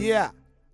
Yeah.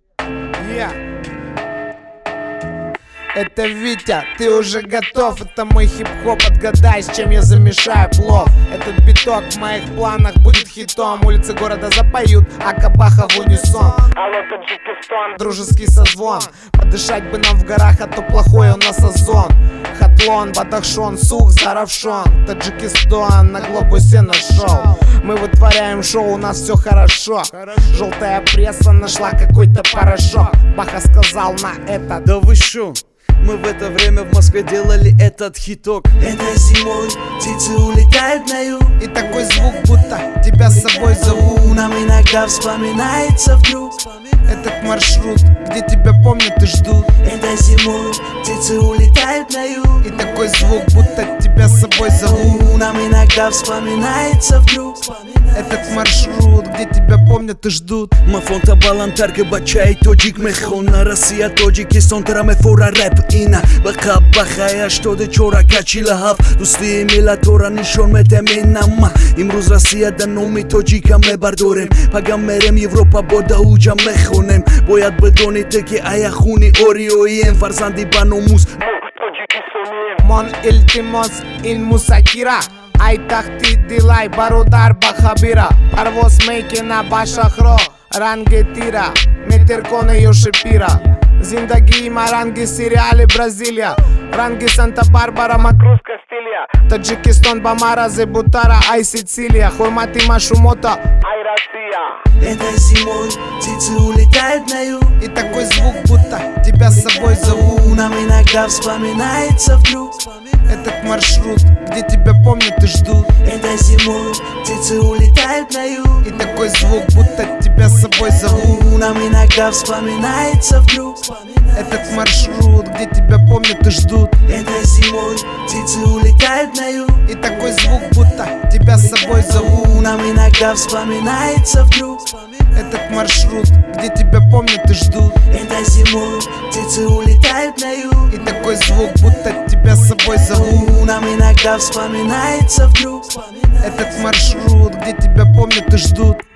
Это Витя, ты уже готов? Это мой хип-хоп, отгадай, с чем я замешаю плов. Этот биток в моих планах будет хитом. Улицы города запоют, а кабаха в унисон. Алло, Таджикистан, дружеский созвон. Подышать бы нам в горах, а то плохой у нас озон. Хатлон, Бадахшон, Сух, Заравшон. Таджикистан на глобусе нашел. Мы вытворяем шоу, у нас все хорошо. Желтая пресса нашла какой-то порошок. Баха сказал на это: да вы шо? Мы в это время в Москве делали этот хиток. Это зимой птицы улетают на юг, и такой звук, будто тебя с собой зовут. Нам иногда вспоминается вдруг этот маршрут, где тебя помнят и ждут. Это зимой птицы улетают на юг, и такой звук, будто тебя с собой зовут. Нам иногда вспоминается вдруг этот маршрут, где тебя помнят и ждут. Мафонта балантарга бачай тоджик мехона Россия Тоджикистан тарамефора рэп ина баха бахая штоде чора качилахав дусти милатора нишон метеминама имруз Россия да номи тоджика мебардорем пагамерем Европа бода уджа мехонем бояд бедоните ки аяхуни ориоием фарзанди ба номус Мон илтимос ин мусакира ай тахти дилай бародар бахабира парвоз мекина башахро ранге тира метерконе йошепира Зиндаги маранги сериале Бразилия ранги Санта-Барбара Макрус Кастилья Таджикистан Бамара Зебутара ай Сицилия Хурмати Машумота ай Россия. Это зимой птицы улетают на юг, и такой звук, будто тебя с собой зовут. Нам иногда вспоминается вдруг этот маршрут, где тебя помнят и ждут. Это зимой птицы улетают на юг, и такой звук, будто тебя с собой зовут. Нам иногда вспоминается вдруг этот маршрут, где тебя помнят и ждут. Это зимой птицы улетают на юг, и такой звук, будто тебя с собой зовут. Нам иногда вспоминается вдруг этот маршрут, где тебя помнят и ждут. Это зимой птицы улетают на юг, и такой звук, будто тебя с собой зовут. Нам иногда вспоминается вдруг этот маршрут, где тебя помнят и ждут.